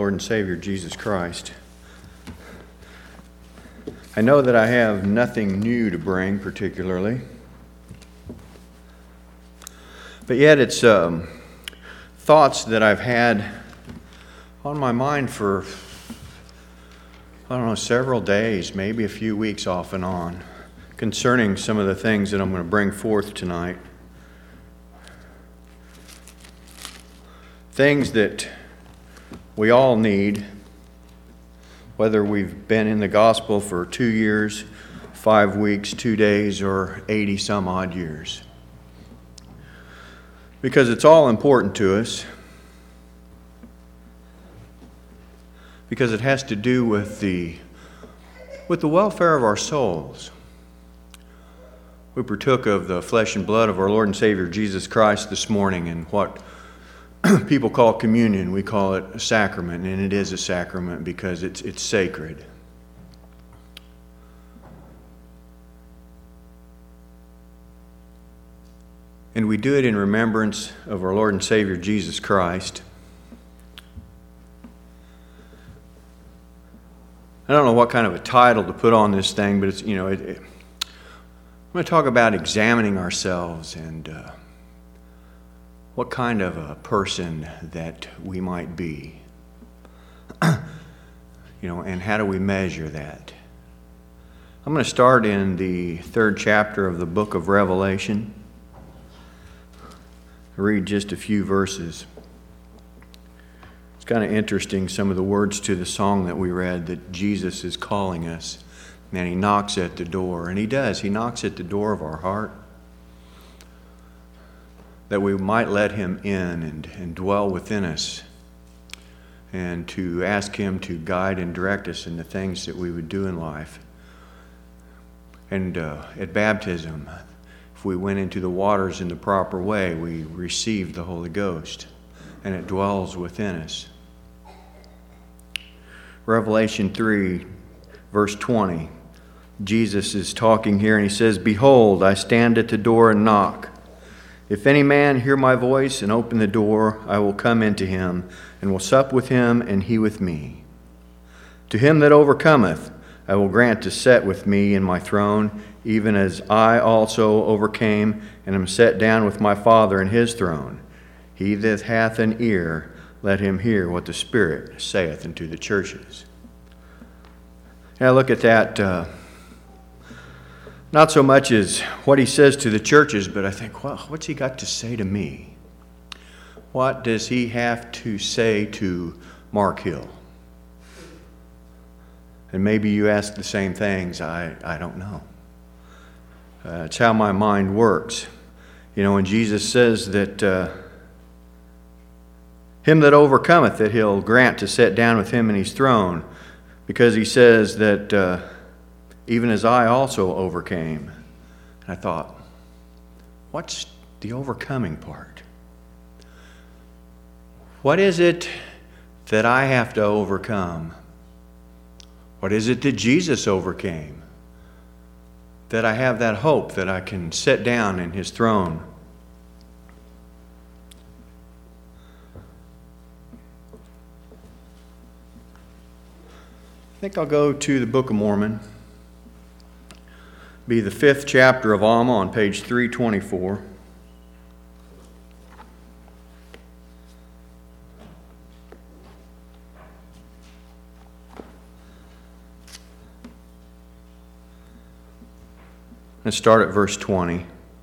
Lord and Savior, Jesus Christ. I know that I have nothing new to bring particularly, but yet it's thoughts that I've had on my mind for, several days, maybe a few weeks off and on, concerning some of the things that I'm going to bring forth tonight. Things that we all need, whether we've been in the gospel for 2 years, 5 weeks, 2 days, or 80 some odd years. Because it's all important to us. Because it has to do with the welfare of our souls. We partook of the flesh and blood of our Lord and Savior Jesus Christ this morning, and what people call communion, we call it a sacrament, and it is a sacrament because it's sacred. And we do it in remembrance of our Lord and Savior Jesus Christ. I don't know what kind of a title to put on this thing, but I'm going to talk about examining ourselves and what kind of a person that we might be. And how do we measure that? I'm going to start in the 3rd chapter of the book of Revelation. I'll read just a few verses. It's kind of interesting, some of the words to the song that we read, that Jesus is calling us, and He knocks at the door. And He does. He knocks at the door of our heart, that we might let Him in and dwell within us, and to ask Him to guide and direct us in the things that we would do in life. And at baptism, if we went into the waters in the proper way, we received the Holy Ghost, and it dwells within us. Revelation 3, verse 20, Jesus is talking here, and He says, "Behold, I stand at the door and knock. If any man hear my voice and open the door, I will come into him, and will sup with him, and he with me. To him that overcometh, I will grant to sit with me in my throne, even as I also overcame, and am set down with my Father in His throne. He that hath an ear, let him hear what the Spirit saith unto the churches." Now look at that. Not so much as what He says to the churches, but I think, well, what's He got to say to me? What does He have to say to Mark Hill? And maybe you ask the same things. I don't know. It's how my mind works. When Jesus says that him that overcometh, that He'll grant to sit down with Him in His throne, because He says that even as I also overcame. And I thought, what's the overcoming part? What is it that I have to overcome? What is it that Jesus overcame? That I have that hope that I can sit down in His throne. I think I'll go to the Book of Mormon. Be the 5th chapter of Alma on page 324. Let's start at verse 20.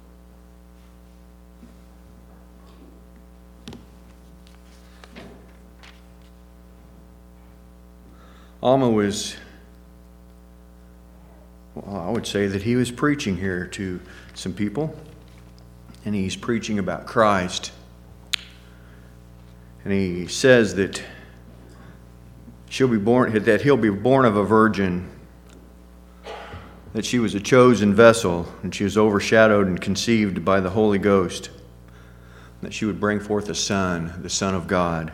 Alma was, I would say that he was preaching here to some people, and he's preaching about Christ. And he says that he'll be born of a virgin, that she was a chosen vessel, and she was overshadowed and conceived by the Holy Ghost, that she would bring forth a son, the Son of God.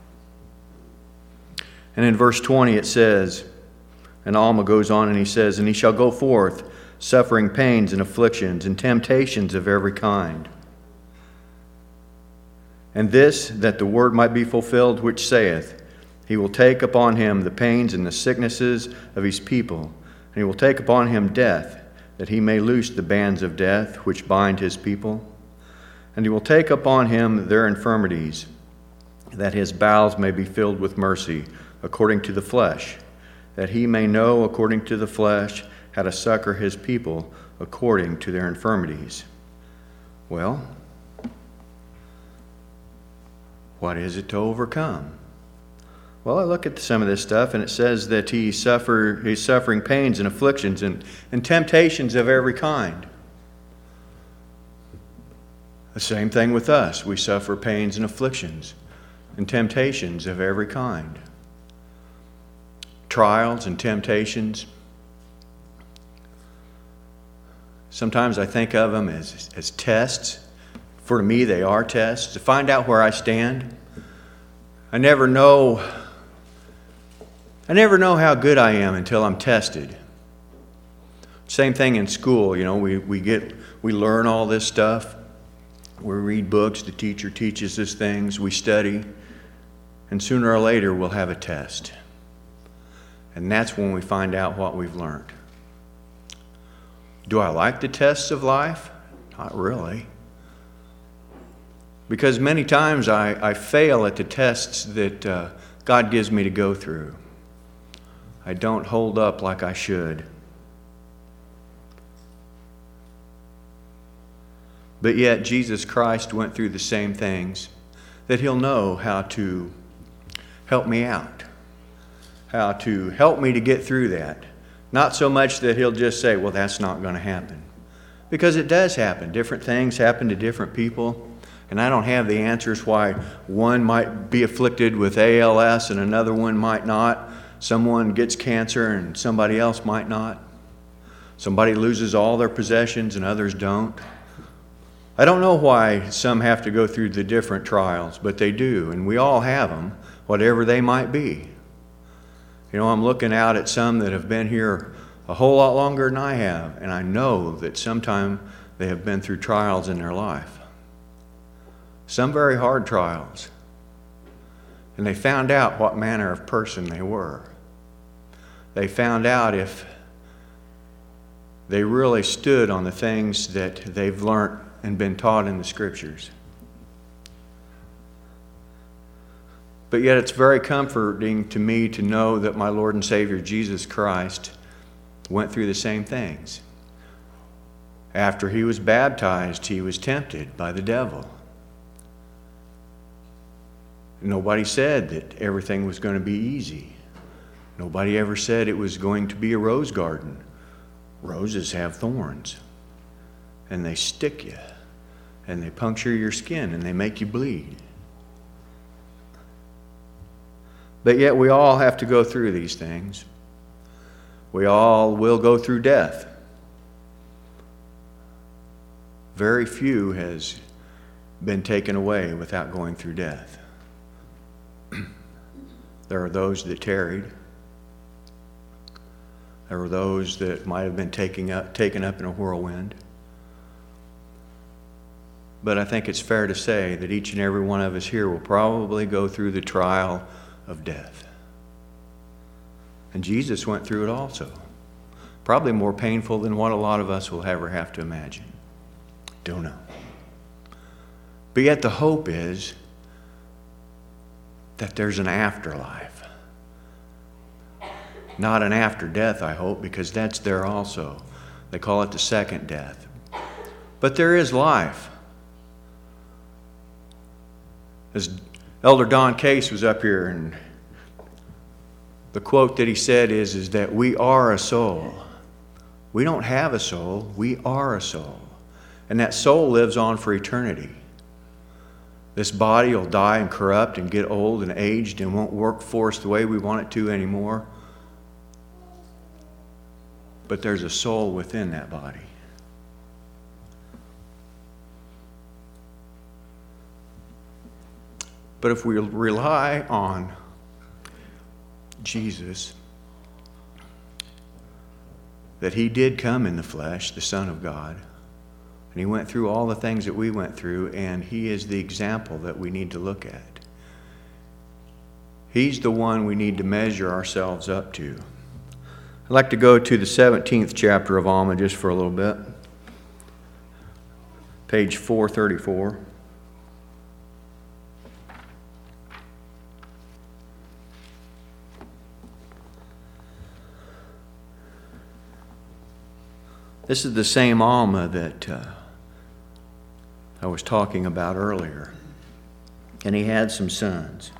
And in verse 20 it says, and Alma goes on and he says, "And he shall go forth, suffering pains and afflictions and temptations of every kind. And this, that the word might be fulfilled, which saith, He will take upon him the pains and the sicknesses of his people, and he will take upon him death, that he may loose the bands of death which bind his people. And he will take upon him their infirmities, that his bowels may be filled with mercy, according to the flesh, that he may know according to the flesh how to succor his people according to their infirmities. Well, what is it to overcome? Well, I look at some of this stuff, and it says that he's suffering pains and afflictions and temptations of every kind. The same thing with us. We suffer pains and afflictions and temptations of every kind. Trials and temptations. Sometimes I think of them as tests. For me, they are tests to find out where I stand. I never know how good I am until I'm tested. Same thing in school. We learn all this stuff. We read books. The teacher teaches us things. We study. And sooner or later, we'll have a test. And that's when we find out what we've learned. Do I like the tests of life? Not really. Because many times I fail at the tests that God gives me to go through. I don't hold up like I should. But yet Jesus Christ went through the same things, that he'll know how to help me out, how to help me to get through that. Not so much that he'll just say, well, that's not going to happen. Because it does happen. Different things happen to different people. And I don't have the answers why one might be afflicted with ALS and another one might not. Someone gets cancer and somebody else might not. Somebody loses all their possessions and others don't. I don't know why some have to go through the different trials, but they do. And we all have them, whatever they might be. I'm looking out at some that have been here a whole lot longer than I have, and I know that sometime they have been through trials in their life. Some very hard trials. And they found out what manner of person they were. They found out if they really stood on the things that they've learned and been taught in the Scriptures. But yet it's very comforting to me to know that my Lord and Savior Jesus Christ went through the same things. After he was baptized, he was tempted by the devil. Nobody said that everything was going to be easy. Nobody ever said it was going to be a rose garden. Roses have thorns, and they stick you, and they puncture your skin, and they make you bleed. But yet we all have to go through these things. We all will go through death. Very few has been taken away without going through death. There are those that tarried. There were those that might have been taken up in a whirlwind. But I think it's fair to say that each and every one of us here will probably go through the trial of death. And Jesus went through it also. Probably more painful than what a lot of us will ever have to imagine. Don't know. But yet the hope is that there's an afterlife. Not an after death, I hope, because that's there also. They call it the second death. But there is life. As Elder Don Case was up here, and the quote that he said is that we are a soul. We don't have a soul, we are a soul. And that soul lives on for eternity. This body will die and corrupt and get old and aged and won't work for us the way we want it to anymore. But there's a soul within that body. But if we rely on Jesus, that he did come in the flesh, the Son of God, and he went through all the things that we went through, and he is the example that we need to look at. He's the one we need to measure ourselves up to. I'd like to go to the 17th chapter of Alma just for a little bit. Page 434. This is the same Alma that I was talking about earlier. And he had some sons.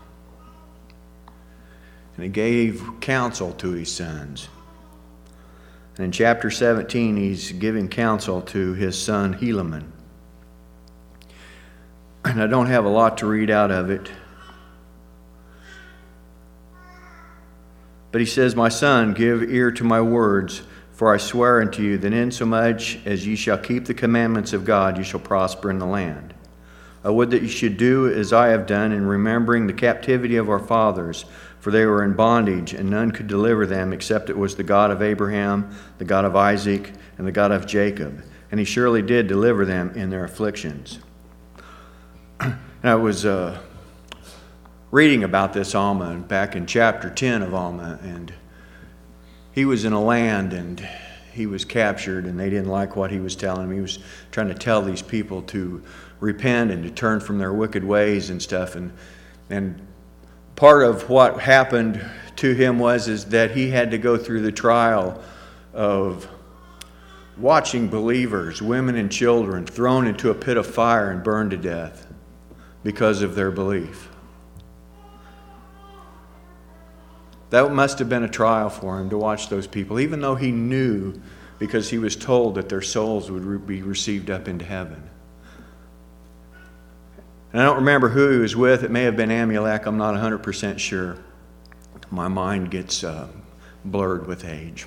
And he gave counsel to his sons. And in chapter 17, he's giving counsel to his son Helaman. And I don't have a lot to read out of it. But he says, "My son, give ear to my words, for I swear unto you that insomuch as ye shall keep the commandments of God, ye shall prosper in the land. I would that you should do as I have done in remembering the captivity of our fathers, for they were in bondage, and none could deliver them except it was the God of Abraham, the God of Isaac, and the God of Jacob. And he surely did deliver them in their afflictions." And I was reading about this Alma back in chapter 10 of Alma, and he was in a land and he was captured, and they didn't like what he was telling them. He was trying to tell these people to repent and to turn from their wicked ways and stuff. And part of what happened to him is that he had to go through the trial of watching believers, women and children, thrown into a pit of fire and burned to death because of their belief. That must have been a trial for him to watch those people, even though he knew, because he was told that their souls would be received up into heaven. And I don't remember who he was with. It may have been Amulek. I'm not 100% sure. My mind gets blurred with age.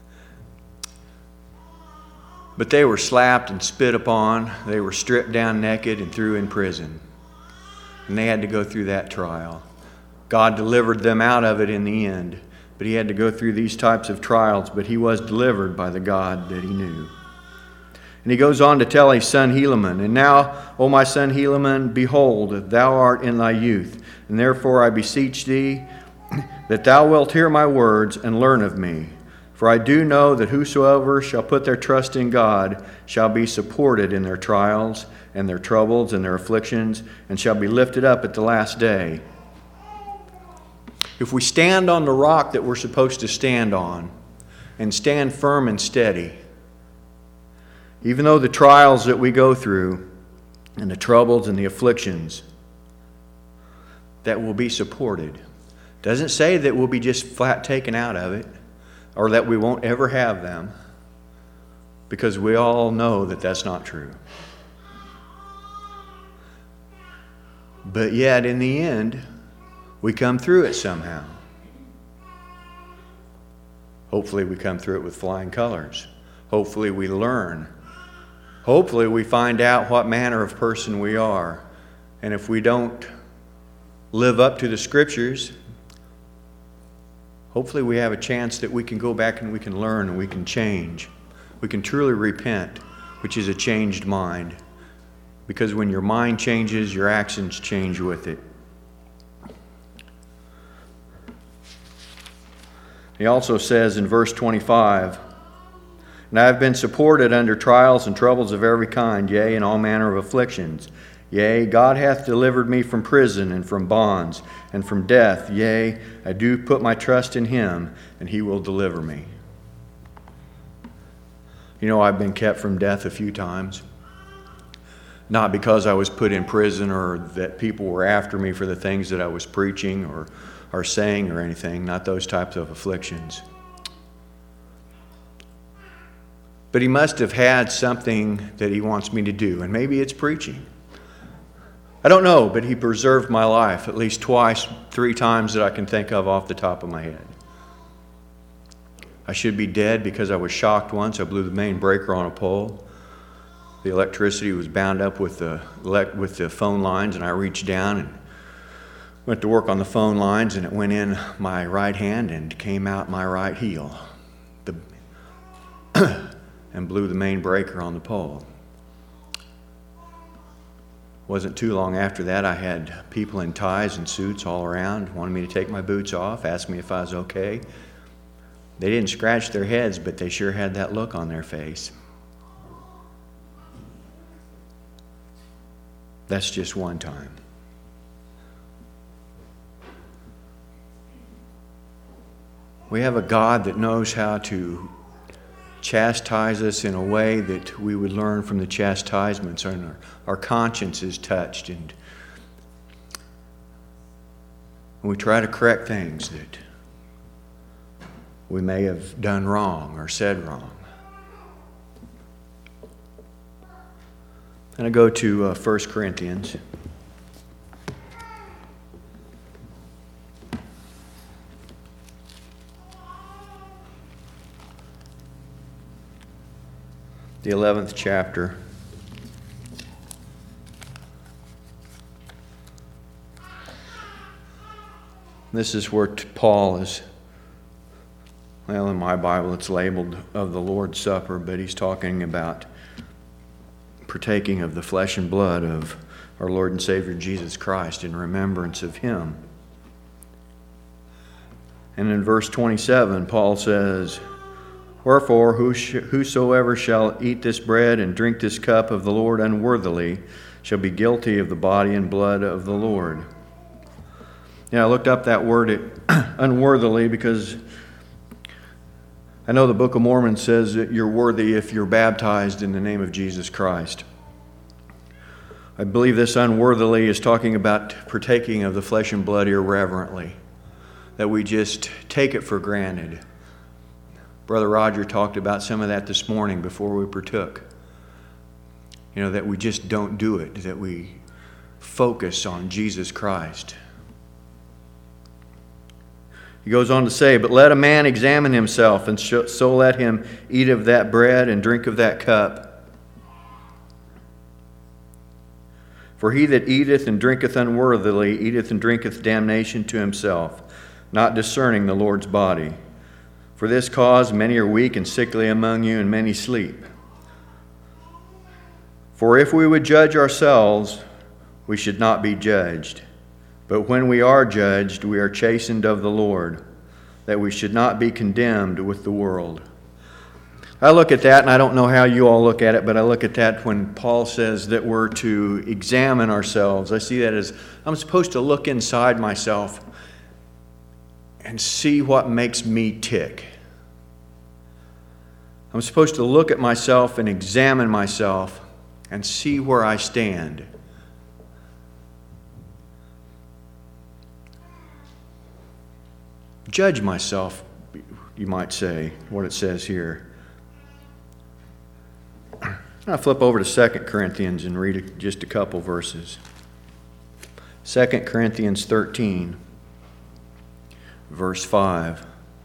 But they were slapped and spit upon. They were stripped down naked and threw in prison. And they had to go through that trial. God delivered them out of it in the end. But he had to go through these types of trials. But he was delivered by the God that he knew. And he goes on to tell his son Helaman, "And now, O my son Helaman, behold, thou art in thy youth, and therefore I beseech thee that thou wilt hear my words and learn of me. For I do know that whosoever shall put their trust in God shall be supported in their trials and their troubles and their afflictions, and shall be lifted up at the last day." If we stand on the rock that we're supposed to stand on, and stand firm and steady, even though the trials that we go through, and the troubles and the afflictions, that will be supported. Doesn't say that we'll be just flat taken out of it, or that we won't ever have them, because we all know that that's not true. But yet, in the end, we come through it somehow. Hopefully we come through it with flying colors. Hopefully we learn. Hopefully we find out what manner of person we are. And if we don't live up to the Scriptures, hopefully we have a chance that we can go back and we can learn and we can change. We can truly repent, which is a changed mind. Because when your mind changes, your actions change with it. He also says in verse 25, "And I have been supported under trials and troubles of every kind, yea, in all manner of afflictions. Yea, God hath delivered me from prison and from bonds and from death. Yea, I do put my trust in him, and he will deliver me." You know, I've been kept from death a few times. Not because I was put in prison or that people were after me for the things that I was preaching or saying or anything. Not those types of afflictions. But he must have had something that he wants me to do, and maybe it's preaching. I don't know, but he preserved my life at least twice, 3 times that I can think of off the top of my head. I should be dead because I was shocked once. I blew the main breaker on a pole. The electricity was bound up with the phone lines, and I reached down and went to work on the phone lines, and it went in my right hand and came out my right heel. And blew the main breaker on the pole. Wasn't too long after that, I had people in ties and suits all around, wanted me to take my boots off, asked me if I was okay. They didn't scratch their heads, but they sure had that look on their face. That's just one time. We have a God that knows how to chastise us in a way that we would learn from the chastisements, and our conscience is touched, and we try to correct things that we may have done wrong or said wrong. And I go to 1 Corinthians. The 11th chapter. This is where Paul is, well, in my Bible it's labeled of the Lord's Supper, but he's talking about partaking of the flesh and blood of our Lord and Savior Jesus Christ in remembrance of Him. And in verse 27, Paul says, "Wherefore, whosoever shall eat this bread and drink this cup of the Lord unworthily shall be guilty of the body and blood of the Lord." I looked up that word unworthily because I know the Book of Mormon says that you're worthy if you're baptized in the name of Jesus Christ. I believe this unworthily is talking about partaking of the flesh and blood irreverently, that we just take it for granted. Brother Roger talked about some of that this morning before we partook. That we just don't do it, that we focus on Jesus Christ. He goes on to say, "But let a man examine himself, and so let him eat of that bread and drink of that cup. For he that eateth and drinketh unworthily eateth and drinketh damnation to himself, not discerning the Lord's body. For this cause many are weak and sickly among you, and many sleep. For if we would judge ourselves, we should not be judged. But when we are judged, we are chastened of the Lord, that we should not be condemned with the world." I look at that, and I don't know how you all look at it, but I look at that when Paul says that we're to examine ourselves. I see that as I'm supposed to look inside myself and see what makes me tick. I'm supposed to look at myself and examine myself and see where I stand. Judge myself, you might say, what it says here. I'll flip over to 2 Corinthians and read just a couple verses. 2 Corinthians 13, verse 5.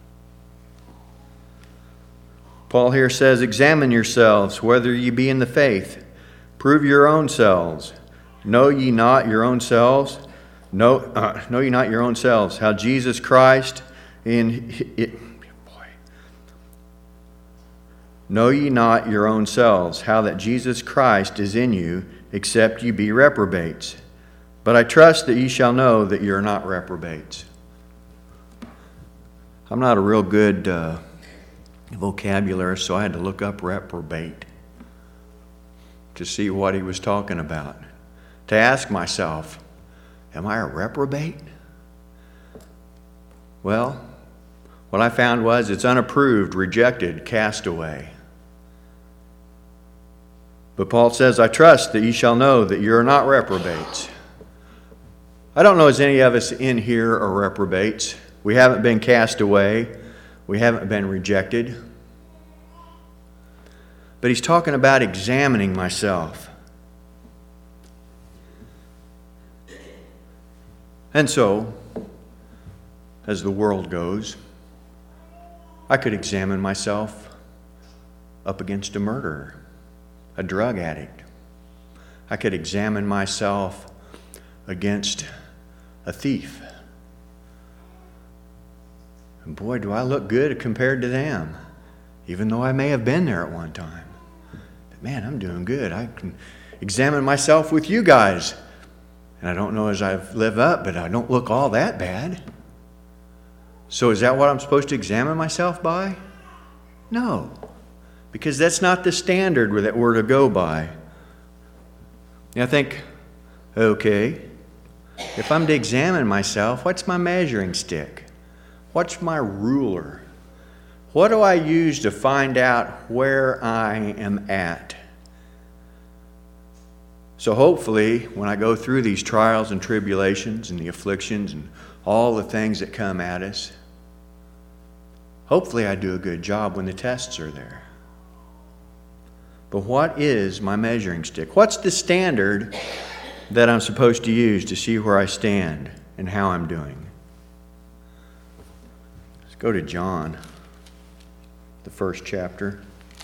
Paul here says, "Examine yourselves, whether ye be in the faith. Prove your own selves. Know ye not your own selves? Know ye not your own selves, how Jesus Christ Know ye not your own selves, how that Jesus Christ is in you, except ye be reprobates? But I trust that ye shall know that ye are not reprobates." I'm not a real good vocabulary, so I had to look up reprobate to see what he was talking about. To ask myself, am I a reprobate? Well, what I found was it's unapproved, rejected, cast away. But Paul says, "I trust that ye shall know that you are not reprobates." I don't know as any of us in here are reprobates. We haven't been cast away. We haven't been rejected. But he's talking about examining myself. And so, as the world goes, I could examine myself up against a murderer, a drug addict. I could examine myself against a thief. And boy, do I look good compared to them, even though I may have been there at one time. But man, I'm doing good. examine myself with you guys. And I don't know as I've lived up, but I don't look all that bad. So is that what I'm supposed to examine myself by? No, because that's not the standard that we're to go by. And I think, okay, if I'm to examine myself, what's my measuring stick? What's my ruler? What do I use to find out where I am at? So hopefully, when I go through these trials and tribulations and the afflictions and all the things that come at us, hopefully I do a good job when the tests are there. But what is my measuring stick? What's the standard that I'm supposed to use to see where I stand and how I'm doing? Let's go to John, the first chapter.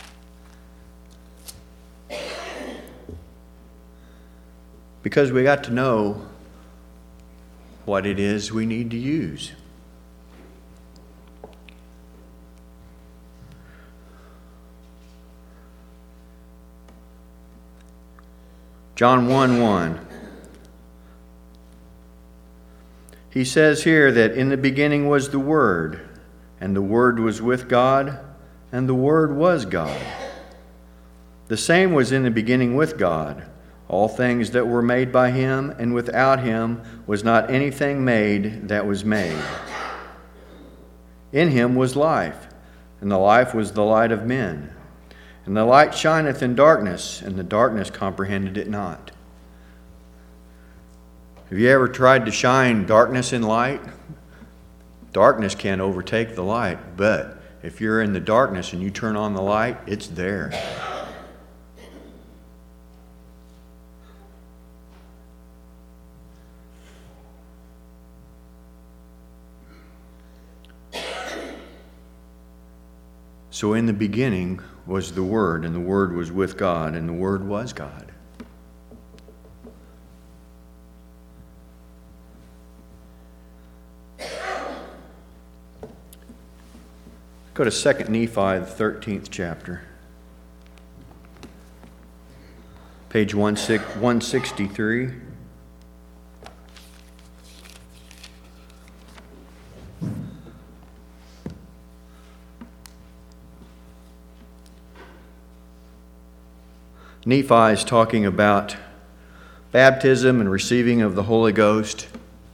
Because we got to know what it is we need to use. John 1:1. He says here that in the beginning was the Word, and the Word was with God, and the Word was God. The same was in the beginning with God. All things that were made by him, and without him was not anything made that was made. In him was life, and the life was the light of men. And the light shineth in darkness, and the darkness comprehended it not. Have you ever tried to shine darkness in light? Darkness can't overtake the light, but if you're in the darkness and you turn on the light, it's there. So in the beginning was the Word, and the Word was with God, and the Word was God. Go to 2 Nephi, the 13th chapter. Page 163. Nephi is talking about baptism and receiving of the Holy Ghost,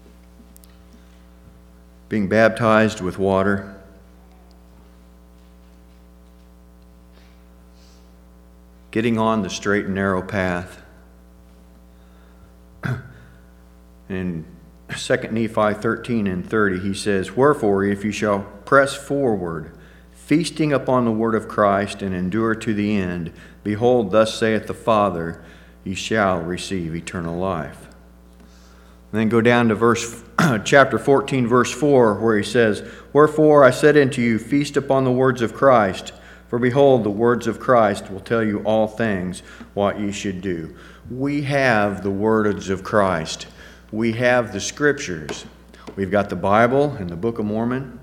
being baptized with water. Getting on the straight and narrow path. In 2 Nephi 13 and 30, he says, "Wherefore, if you shall press forward, feasting upon the word of Christ, and endure to the end, behold, thus saith the Father, ye shall receive eternal life." And then go down to chapter 14, verse 4, where he says, "Wherefore I said unto you, feast upon the words of Christ. For behold, the words of Christ will tell you all things what ye should do." We have the words of Christ. We have the Scriptures. We've got the Bible and the Book of Mormon.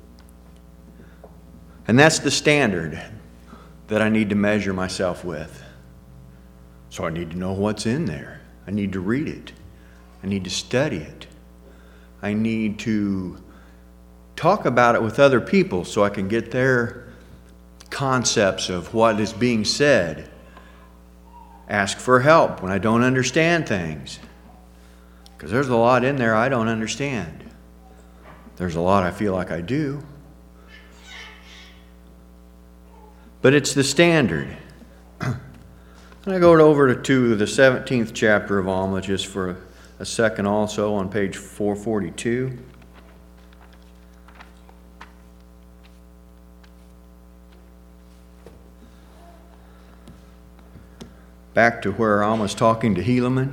And that's the standard that I need to measure myself with. So I need to know what's in there. I need to read it. I need to study it. I need to talk about it with other people so I can get their concepts of what is being said. Ask for help when I don't understand things. Because there's a lot in there I don't understand. There's a lot I feel like I do. But it's the standard. And I go over to the 17th chapter of Alma just for a second also on page 442. Back to where Alma's talking to Helaman.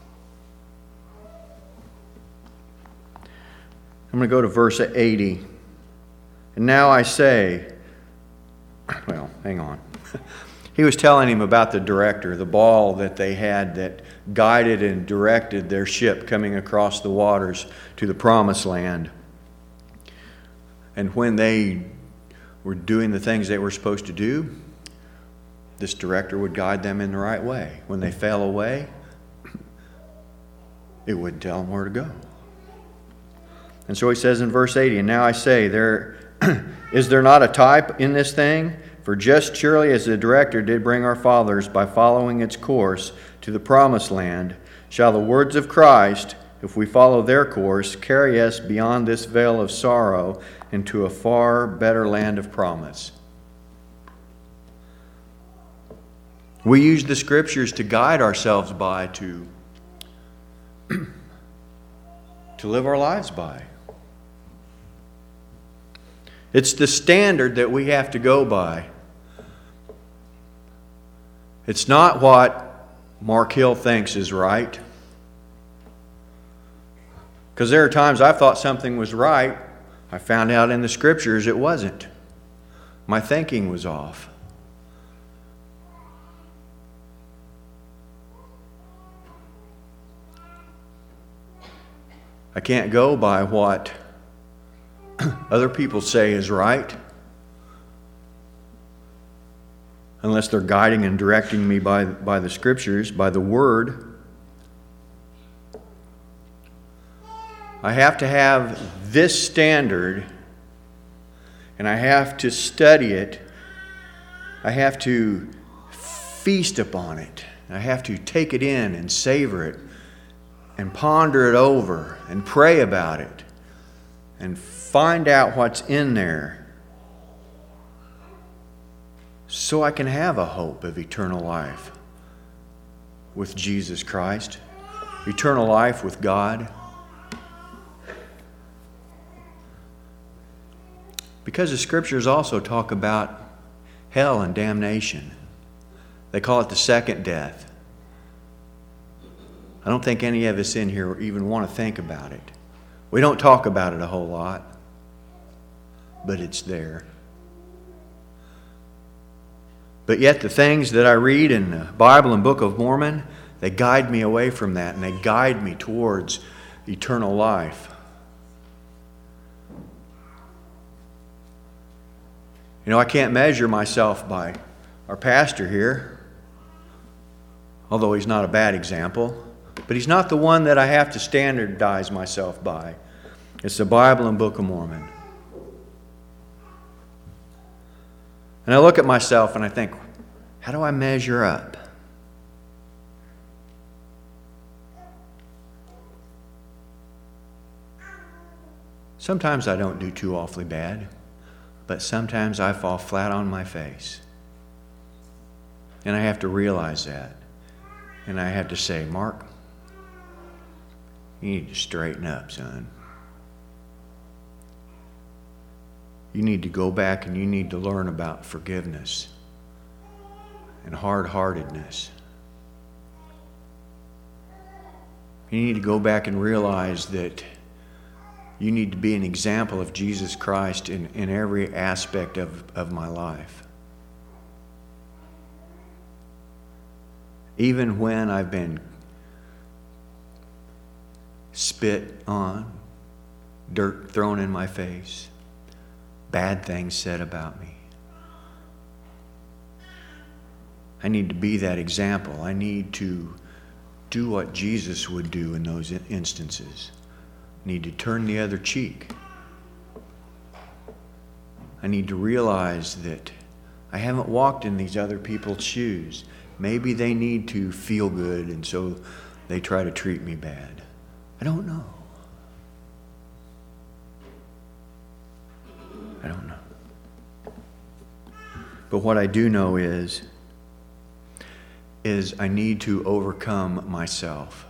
I'm going to go to verse 80. "And now I say," well, hang on. He was telling him about the director, the ball that they had that guided and directed their ship coming across the waters to the promised land. And when they were doing the things they were supposed to do, this director would guide them in the right way. When they fell away, it would tell them where to go. And so he says in verse 80, and now I say, is there not a type in this thing? For just surely as the director did bring our fathers by following its course to the promised land, shall the words of Christ, if we follow their course, carry us beyond this vale of sorrow into a far better land of promise. We use the Scriptures to guide ourselves by, to live our lives by. It's the standard that we have to go by. It's not what Mark Hill thinks is right. Because there are times I've thought something was right. I found out in the Scriptures it wasn't. My thinking was off. I can't go by what other people say is right unless they're guiding and directing me by the Scriptures, by the Word. I have to have this standard, and I have to study it. I have to feast upon it. I have to take it in and savor it and ponder it over and pray about it and find out what's in there so I can have a hope of eternal life with Jesus Christ, eternal life with God. Because the Scriptures also talk about hell and damnation. They call it the second death. I don't think any of us in here even want to think about it. We don't talk about it a whole lot, but it's there. But yet the things that I read in the Bible and Book of Mormon, they guide me away from that, and they guide me towards eternal life. You know, I can't measure myself by our pastor here, although he's not a bad example. But he's not the one that I have to standardize myself by. It's the Bible and Book of Mormon. And I look at myself and I think, how do I measure up? Sometimes I don't do too awfully bad, but sometimes I fall flat on my face. And I have to realize that. And I have to say, Mark, you need to straighten up, son. You need to go back and you need to learn about forgiveness and hard-heartedness. You need to go back and realize that you need to be an example of Jesus Christ in every aspect of my life. Even when I've been spit on, dirt thrown in my face, bad things said about me. I need to be that example. I need to do what Jesus would do in those instances. I need to turn the other cheek. I need to realize that I haven't walked in these other people's shoes. Maybe they need to feel good, and so they try to treat me bad. I don't know. I don't know. But what I do know is I need to overcome myself.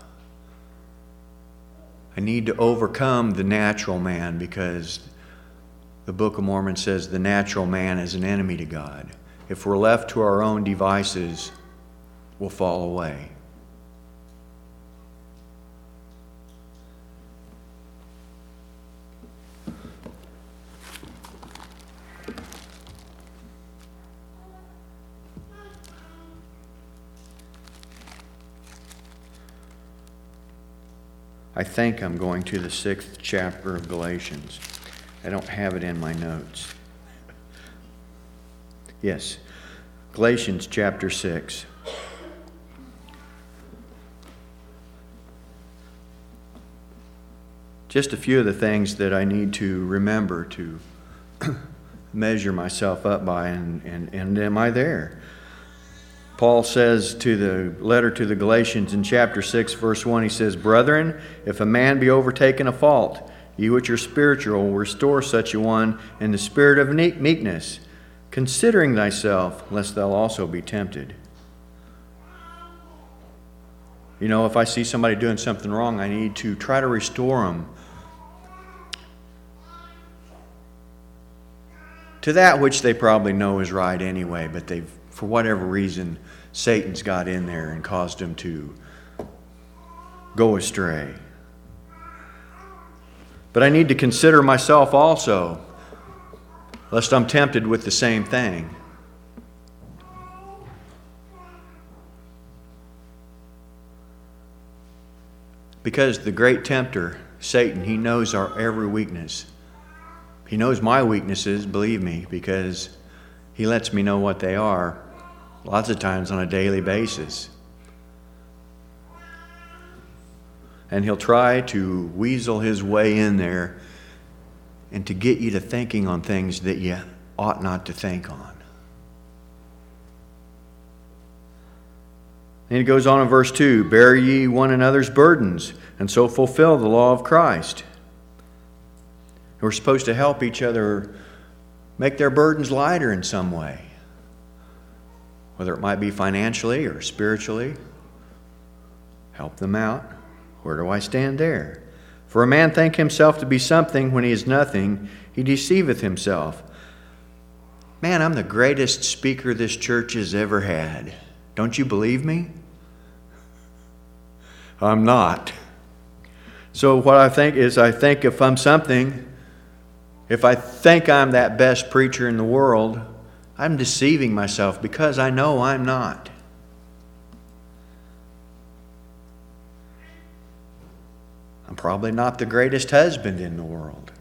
I need to overcome the natural man, because the Book of Mormon says the natural man is an enemy to God. If we're left to our own devices, we'll fall away. I think I'm going to the 6th chapter of Galatians. I don't have it in my notes. Yes. Galatians chapter 6. Just a few of the things that I need to remember to measure myself up by, and am I there? Paul says to the letter to the Galatians in chapter 6, verse 1, he says, "Brethren, if a man be overtaken of fault, you which are spiritual, restore such a one in the spirit of meekness, considering thyself, lest thou also be tempted." You know, if I see somebody doing something wrong, I need to try to restore them to that which they probably know is right anyway, but they've, for whatever reason, Satan's got in there and caused them to go astray. But I need to consider myself also, lest I'm tempted with the same thing. Because the great tempter, Satan, he knows our every weakness. He knows my weaknesses, believe me, because he lets me know what they are lots of times on a daily basis. And he'll try to weasel his way in there and to get you to thinking on things that you ought not to think on. And he goes on in verse 2, "Bear ye one another's burdens, and so fulfill the law of Christ." We're supposed to help each other make their burdens lighter in some way, whether it might be financially or spiritually. Help them out. Where do I stand there? "For a man think himself to be something when he is nothing, he deceiveth himself." Man, I'm the greatest speaker this church has ever had. Don't you believe me? I'm not. So what I think is, I think if I'm something, if I think I'm that best preacher in the world, I'm deceiving myself because I know I'm not. I'm probably not the greatest husband in the world.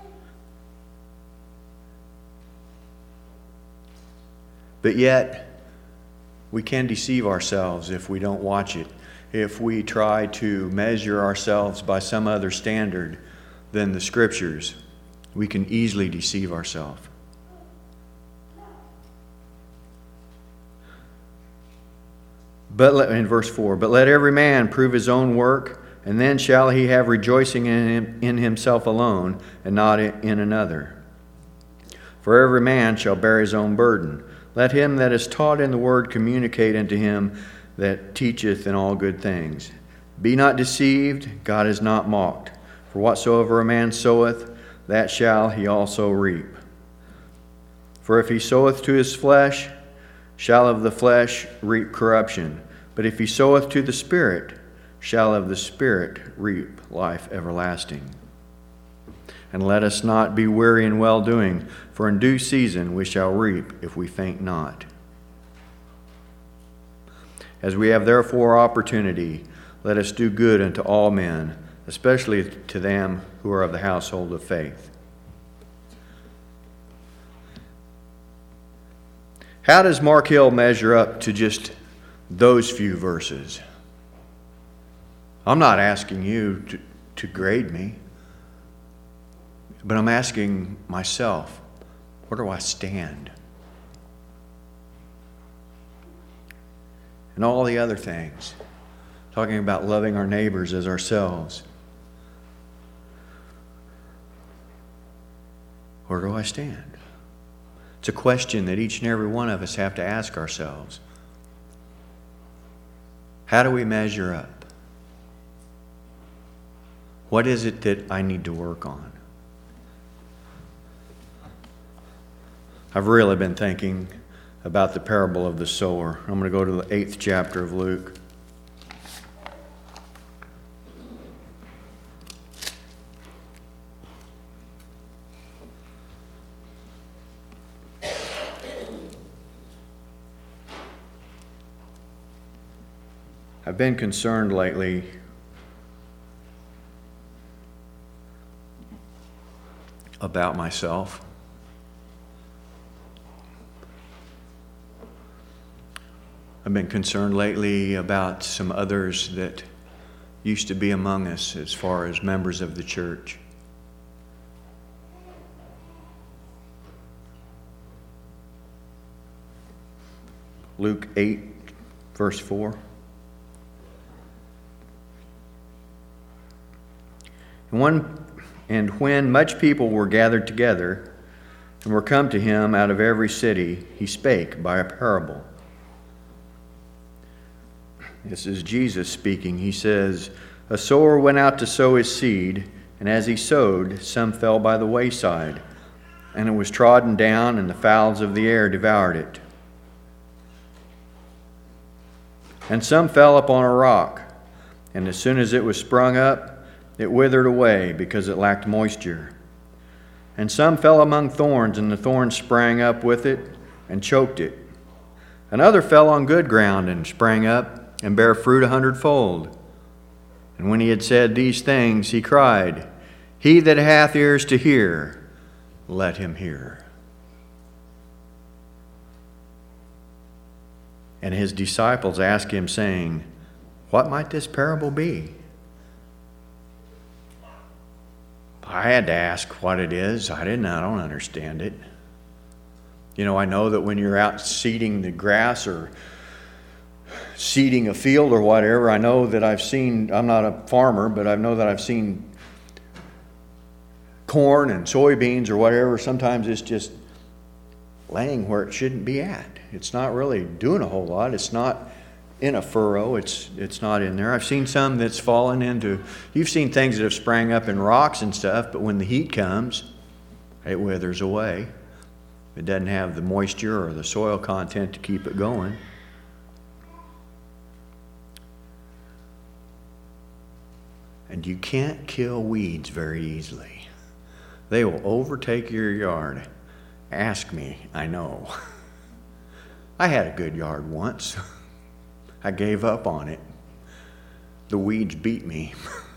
But yet, we can deceive ourselves if we don't watch it. If we try to measure ourselves by some other standard than the Scriptures, we can easily deceive ourselves. But in verse 4, "But let every man prove his own work, and then shall he have rejoicing in himself alone, and not in another. For every man shall bear his own burden. Let him that is taught in the word communicate unto him that teacheth in all good things. Be not deceived, God is not mocked. For whatsoever a man soweth, that shall he also reap. For if he soweth to his flesh, shall of the flesh reap corruption. But if he soweth to the Spirit, shall of the Spirit reap life everlasting. And let us not be weary in well-doing, for in due season we shall reap if we faint not. As we have therefore opportunity, let us do good unto all men, especially to them who are of the household of faith." How does Mark Hill measure up to just those few verses? I'm not asking you to grade me, but I'm asking myself, where do I stand? And all the other things, talking about loving our neighbors as ourselves. Where do I stand? It's a question that each and every one of us have to ask ourselves. How do we measure up? What is it that I need to work on? I've really been thinking about the parable of the sower. I'm going to go to the 8th chapter of Luke. I've been concerned lately about myself. I've been concerned lately about some others that used to be among us as far as members of the church. Luke 8, verse 4. And when much people were gathered together and were come to him out of every city, he spake by a parable. This is Jesus speaking. He says, "A sower went out to sow his seed, and as he sowed, some fell by the wayside, and it was trodden down, and the fowls of the air devoured it. And some fell upon a rock, and as soon as it was sprung up, it withered away because it lacked moisture. And some fell among thorns, and the thorns sprang up with it and choked it. Another fell on good ground and sprang up and bare fruit 100-fold. And when he had said these things, he cried, He that hath ears to hear, let him hear. And his disciples asked him, saying, What might this parable be? I had to ask what it is. I don't understand it. I know that when you're out seeding the grass or seeding a field or whatever, I know that I'm not a farmer, but I know that I've seen corn and soybeans or whatever. Sometimes it's just laying where it shouldn't be at. It's not really doing a whole lot. It's not in a furrow. It's not in there. I've seen some that's fallen into, you've seen things that have sprang up in rocks and stuff, but when the heat comes, it withers away. It doesn't have the moisture or the soil content to keep it going. And you can't kill weeds very easily. They will overtake your yard. Ask me, I know. I had a good yard once. I gave up on it. The weeds beat me.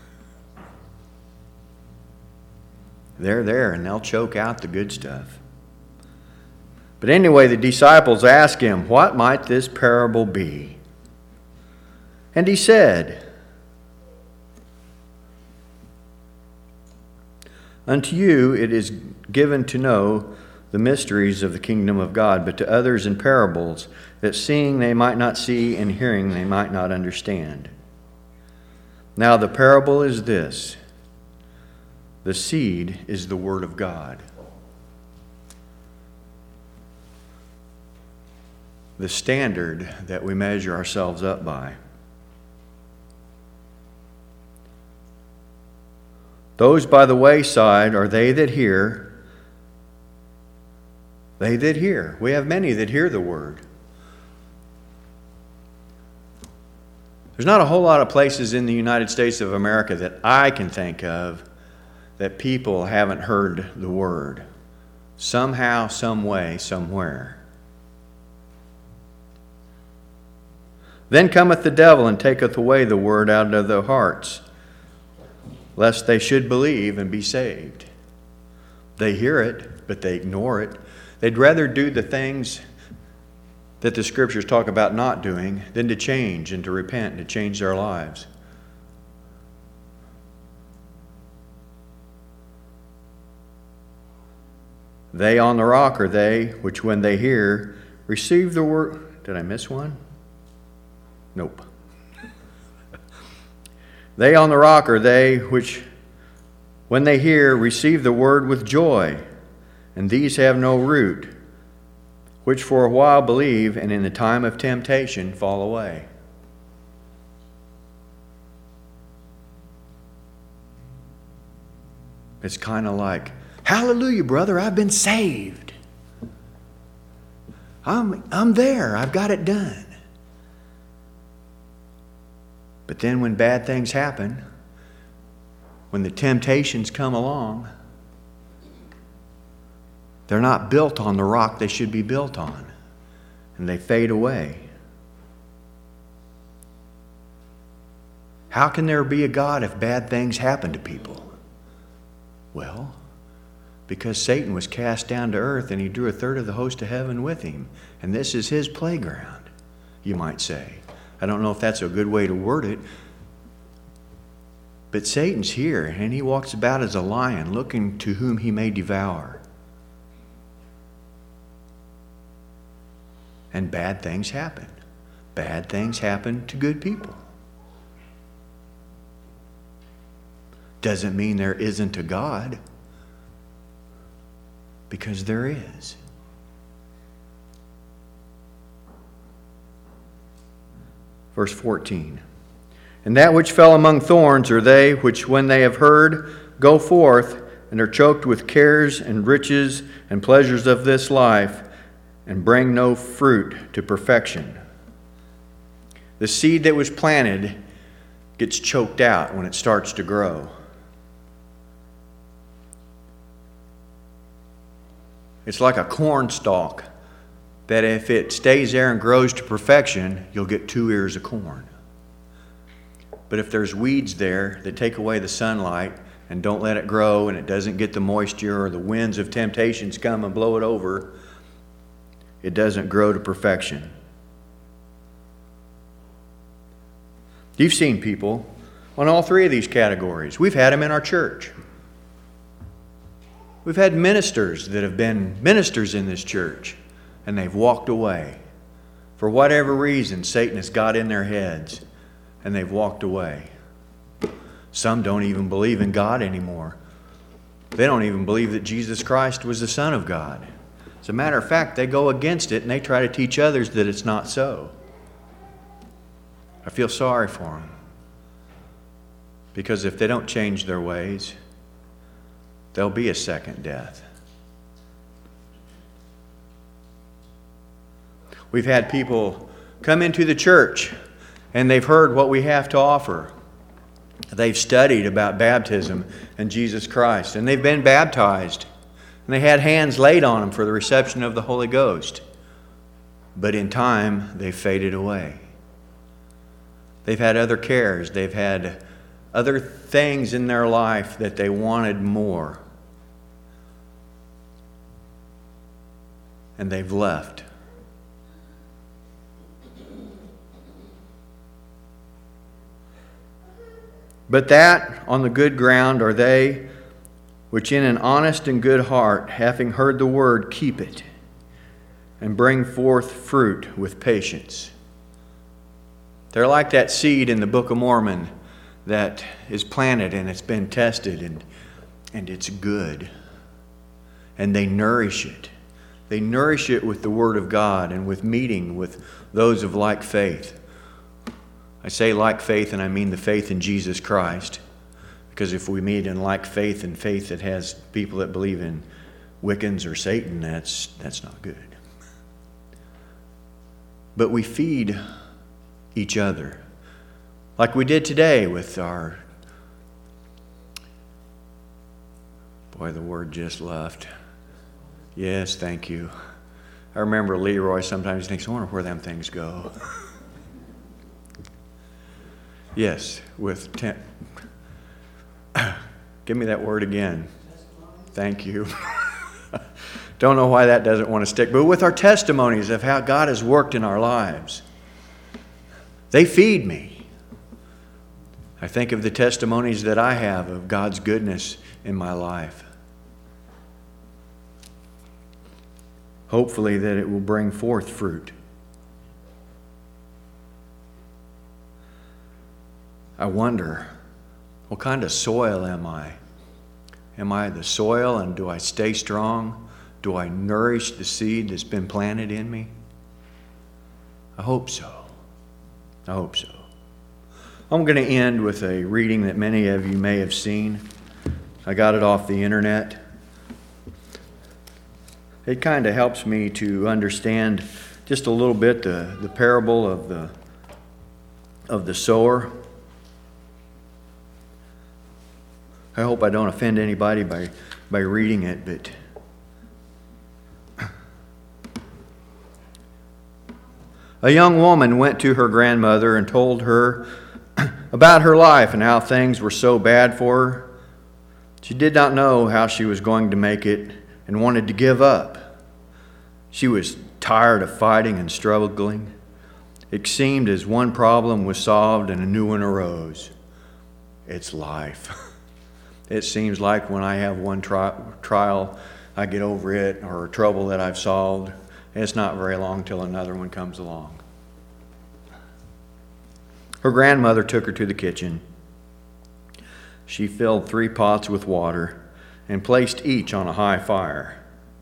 They're there and they'll choke out the good stuff. But anyway, the disciples asked him, What might this parable be? And he said, Unto you it is given to know the mysteries of the kingdom of God, but to others in parables, that seeing they might not see, and hearing they might not understand. Now the parable is this: the seed is the word of God. The standard that we measure ourselves up by. Those by the wayside are they that hear. They that hear. We have many that hear the word. There's not a whole lot of places in the United States of America that I can think of that people haven't heard the word. Somehow, some way, somewhere. Then cometh the devil and taketh away the word out of their hearts, lest they should believe and be saved. They hear it, but they ignore it. They'd rather do the things that the Scriptures talk about not doing than to change and to repent and to change their lives. They on the rock are they which when they hear receive the word. Did I miss one? Nope. They on the rock are they which when they hear receive the word with joy, and these have no root, which for a while believe, and in the time of temptation fall away. It's kind of like, hallelujah, brother, I've been saved. I'm there. I've got it done. But then when bad things happen, when the temptations come along, they're not built on the rock they should be built on, and they fade away. How can there be a God if bad things happen to people? Well, because Satan was cast down to earth and he drew a third of the host of heaven with him, and this is his playground. you might say. I don't know if that's a good way to word it. But Satan's here, and he walks about as a lion, looking to whom he may devour. And bad things happen. Bad things happen to good people. Doesn't mean there isn't a God, because there is. Verse 14. And that which fell among thorns are they which, when they have heard, go forth and are choked with cares and riches and pleasures of this life, and bring no fruit to perfection. The seed that was planted gets choked out when it starts to grow. It's like a corn stalk that if it stays there and grows to perfection, you'll get 2 ears of corn. But if there's weeds there that take away the sunlight and don't let it grow, and it doesn't get the moisture, or the winds of temptations come and blow it over, it doesn't grow to perfection. You've seen people on all three of these categories. We've had them in our church. We've had ministers that have been ministers in this church, and they've walked away. For whatever reason, Satan has got in their heads, and they've walked away. Some don't even believe in God anymore. They don't even believe that Jesus Christ was the Son of God. As a matter of fact, they go against it, and they try to teach others that it's not so. I feel sorry for them. Because if they don't change their ways, there'll be a second death. We've had people come into the church, and they've heard what we have to offer. They've studied about baptism and Jesus Christ, and they've been baptized. And they had hands laid on them for the reception of the Holy Ghost. But in time, they faded away. They've had other cares. They've had other things in their life that they wanted more. And they've left. But that on the good ground are they which in an honest and good heart, having heard the word, keep it, and bring forth fruit with patience. They're like that seed in the Book of Mormon that is planted and it's been tested and it's good. And they nourish it. They nourish it with the Word of God and with meeting with those of like faith. I say like faith, and I mean the faith in Jesus Christ. Because if we meet in like faith and faith that has people that believe in Wiccans or Satan, that's not good. But we feed each other. Like we did today with our... Boy, the word just left. Yes, thank you. I remember Leroy sometimes thinks, I wonder where them things go. Yes, with... Give me that word again. Thank you. Don't know why that doesn't want to stick. But with our testimonies of how God has worked in our lives, they feed me. I think of the testimonies that I have of God's goodness in my life. Hopefully that it will bring forth fruit. I wonder, what kind of soil am I? Am I the soil, and do I stay strong? Do I nourish the seed that's been planted in me? I hope so. I hope so. I'm going to end with a reading that many of you may have seen. I got it off the internet. It kind of helps me to understand just a little bit the parable of the sower. I hope I don't offend anybody by reading it, but a young woman went to her grandmother and told her about her life and how things were so bad for her. She did not know how she was going to make it and wanted to give up. She was tired of fighting and struggling. It seemed as one problem was solved and a new one arose. It's life. It seems like when I have one trial, I get over it, or trouble that I've solved. It's not very long till another one comes along. Her grandmother took her to the kitchen. She filled 3 pots with water and placed each on a high fire.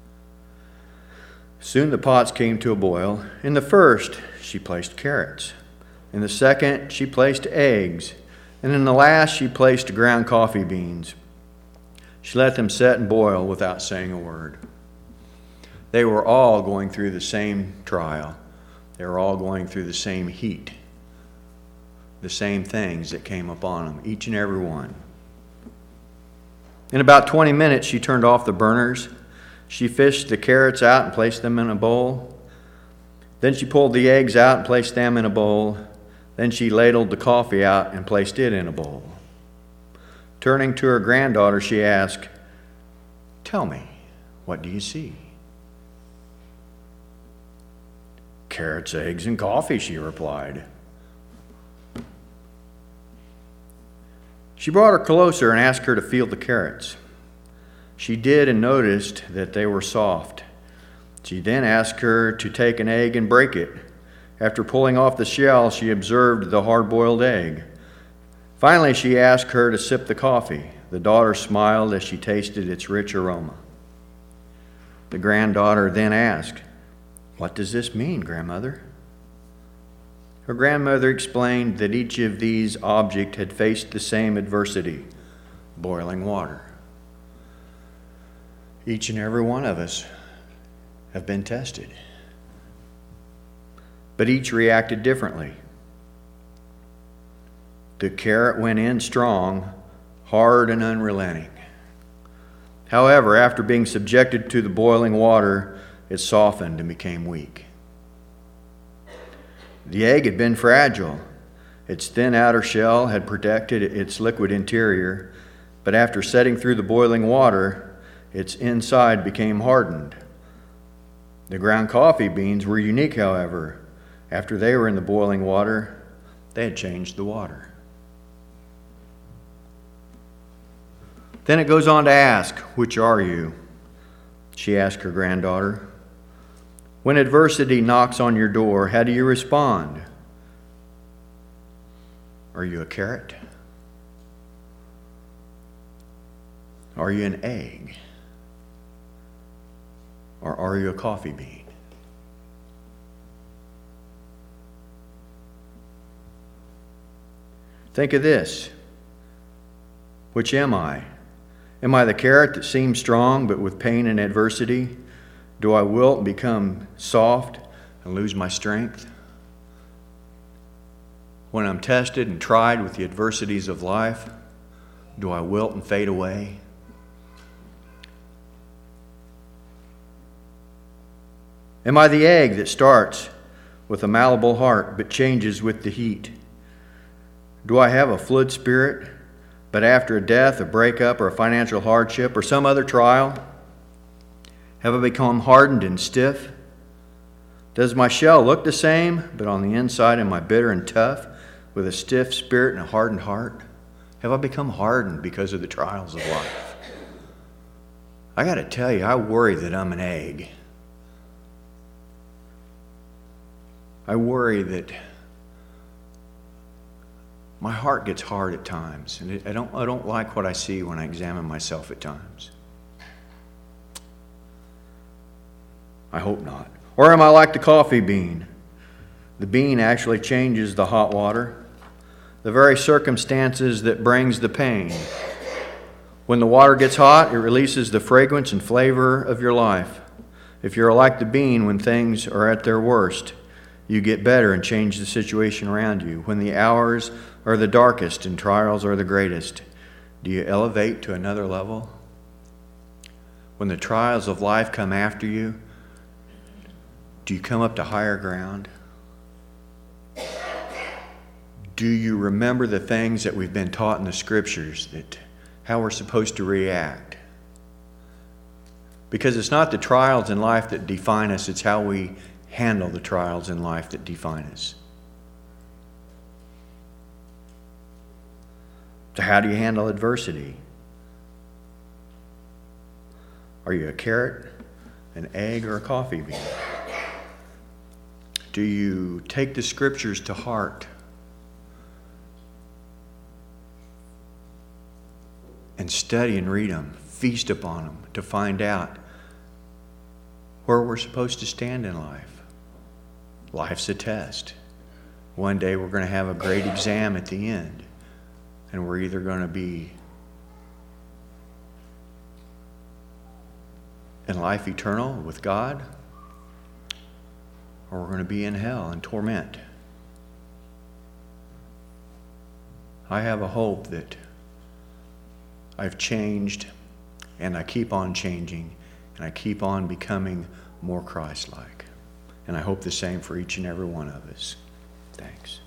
Soon the pots came to a boil. In the first, she placed carrots. In the second, she placed eggs. And in the last, she placed ground coffee beans. She let them set and boil without saying a word. They were all going through the same trial. They were all going through the same heat. The same things that came upon them, each and every one. In about 20 minutes, she turned off the burners. She fished the carrots out and placed them in a bowl. Then she pulled the eggs out and placed them in a bowl. Then she ladled the coffee out and placed it in a bowl. Turning to her granddaughter, she asked, "Tell me, what do you see?" "Carrots, eggs, and coffee," she replied. She brought her closer and asked her to feel the carrots. She did and noticed that they were soft. She then asked her to take an egg and break it. After pulling off the shell, she observed the hard-boiled egg. Finally, she asked her to sip the coffee. The daughter smiled as she tasted its rich aroma. The granddaughter then asked, "What does this mean, grandmother?" Her grandmother explained that each of these objects had faced the same adversity, boiling water. Each and every one of us have been tested, but each reacted differently. The carrot went in strong, hard and unrelenting. However, after being subjected to the boiling water, it softened and became weak. The egg had been fragile. Its thin outer shell had protected its liquid interior, but after setting through the boiling water, its inside became hardened. The ground coffee beans were unique, however. After they were in the boiling water, they had changed the water. Then it goes on to ask, "Which are you?" She asked her granddaughter. When adversity knocks on your door, how do you respond? Are you a carrot? Are you an egg? Or are you a coffee bean? Think of this. Which am I? Am I the carrot that seems strong but with pain and adversity? Do I wilt and become soft and lose my strength? When I'm tested and tried with the adversities of life, do I wilt and fade away? Am I the egg that starts with a malleable heart but changes with the heat? Do I have a fluid spirit, but after a death, a breakup, or a financial hardship, or some other trial, have I become hardened and stiff? Does my shell look the same, but on the inside am I bitter and tough, with a stiff spirit and a hardened heart? Have I become hardened because of the trials of life? I got to tell you, I worry that I'm an egg. I worry that my heart gets hard at times, and I don't like what I see when I examine myself at times. I hope not. Or am I like the coffee bean? The bean actually changes the hot water, the very circumstances that brings the pain. When the water gets hot, it releases the fragrance and flavor of your life. If you're like the bean when things are at their worst, you get better and change the situation around you. When the hours are the darkest and trials are the greatest, do you elevate to another level? When the trials of life come after you, do you come up to higher ground? Do you remember the things that we've been taught in the scriptures, that how we're supposed to react? Because it's not the trials in life that define us, it's how we handle the trials in life that define us. So how do you handle adversity? Are you a carrot, an egg, or a coffee bean? Do you take the scriptures to heart and study and read them, feast upon them to find out where we're supposed to stand in life? Life's a test. One day we're going to have a great exam at the end, and we're either going to be in life eternal with God, or we're going to be in hell and torment. I have a hope that I've changed, and I keep on changing, and I keep on becoming more Christ-like. And I hope the same for each and every one of us. Thanks.